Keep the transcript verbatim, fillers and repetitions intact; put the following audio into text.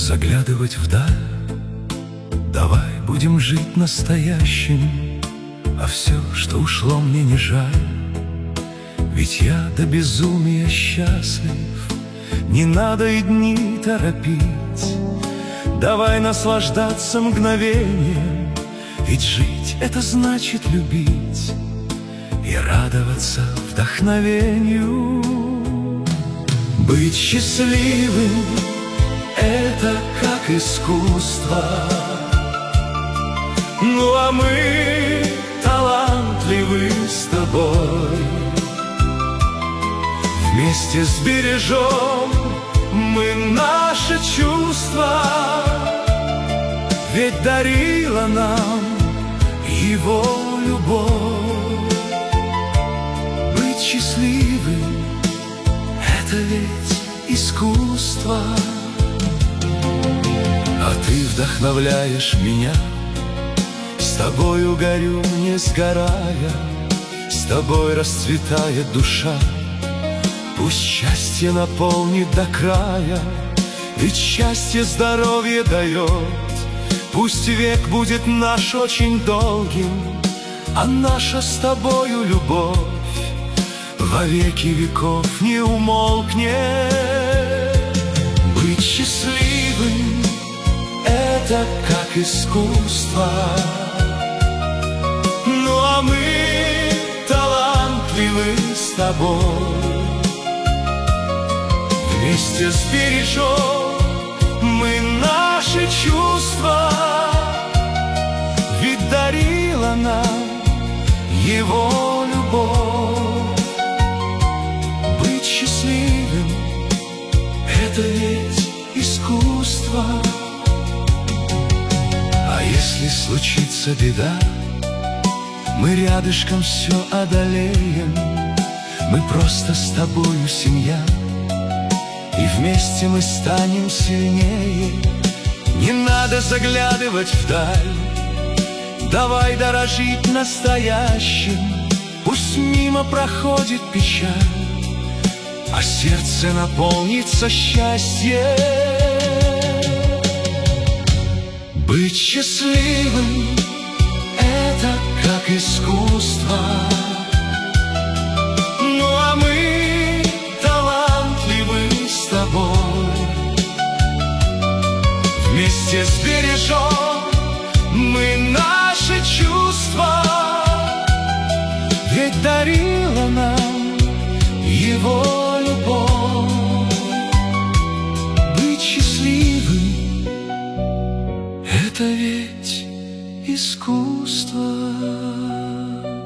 заглядывать вдаль. Давай будем жить настоящим, а все, что ушло, мне не жаль. Ведь я до безумия счастлив, не надо и дни торопить. Давай наслаждаться мгновением, ведь жить — это значит любить и радоваться вдохновению. Быть счастливым — это как искусство. Ну а мы талантливы с тобой. Вместе сбережем мы наши чувства, ведь дарила нам его любовь. Быть счастливым — это ведь искусство. А ты вдохновляешь меня, с тобою горю, не сгорая, с тобой расцветает душа. Пусть счастье наполнит до края, ведь счастье здоровье дает. Пусть век будет наш очень долгим, а наша с тобою любовь во веки веков не умолкнет. Быть счастливым — это как искусство. Ну а мы талантливы с тобой. Вместе сбережем мы наши чувства, ведь дарила нам его любовь. Быть счастливым — это ведь искусство. А если случится беда, мы рядышком все одолеем. Мы просто с тобою семья, и вместе мы станем сильнее. Не надо заглядывать вдаль, давай дорожить настоящим. Пусть мимо проходит печаль, а сердце наполнится счастьем. Быть счастливым — это как искусство. Ну а мы талантливы с тобой. Вместе сбережем мы наши чувства, ведь дарила нам его любовь. Быть счастливым — это ведь искусство.